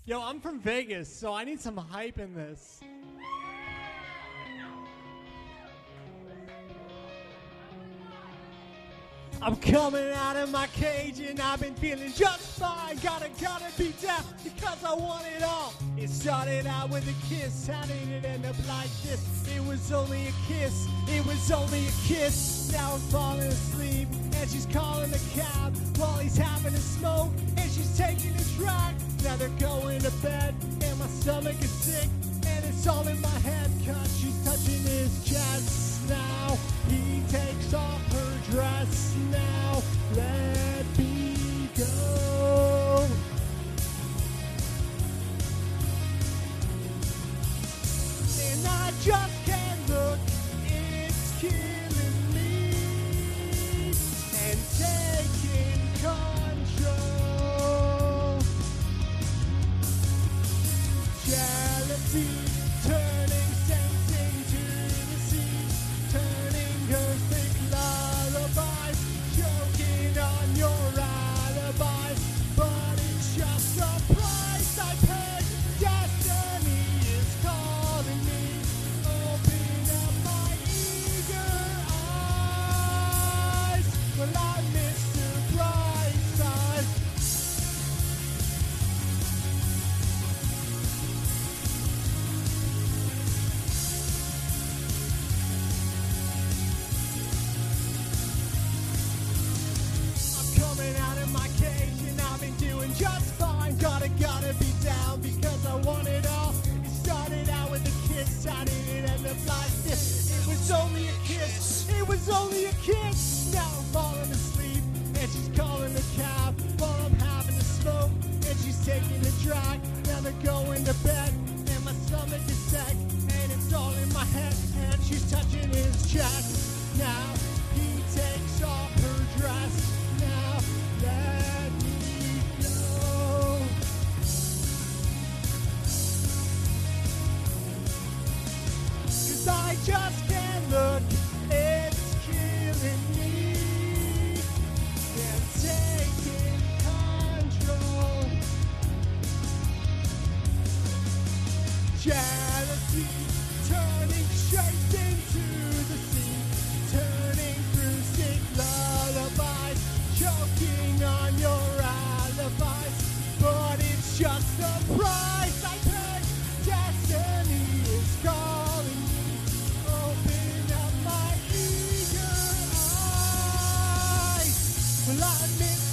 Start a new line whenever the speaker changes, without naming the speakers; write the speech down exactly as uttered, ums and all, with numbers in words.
Yo, I'm from Vegas, so I need some hype in this. I'm coming out of my cage and I've been feeling just fine. Gotta, gotta be down because I want it all. It started out with a kiss. How did it end up like this? It was only a kiss. It was only a kiss. Now I'm falling asleep and she's calling a cab while he's having a smoke and she's taking a drag. Now they're going to bed and my stomach is sick and it's all in my head cause she's touching his chest. Now he takes off her dress. Now let me go. And I just can't look. It's killing me and taking control. Jealousy turning sense into the sea, turning her thick lullabies, choking on your alibis. But it's just a price I pay. Destiny is calling me. Open up my eager eyes. Well, I'm Mister Brightside. I'm coming out of my cage and I've been doing just fine. Gotta, gotta be down because I want it all. It started out with a kiss. How did it end up like this? It was only a kiss. It was only a kiss. Now I'm falling asleep and she's calling a cab while I'm having a smoke and she's taking a drag. Now they're going to bed and my stomach is sick and it's all in my head and she's touching his chest. Now he takes off her dress. Now let me go. Cause I just can't look. It's killing me and taking control. Jealousy turning shapes into the sea, turning through sick lullabies, choking on your alibis. But it's just the price I pay. Destiny is calling me. Open up my eager eyes. Well, I miss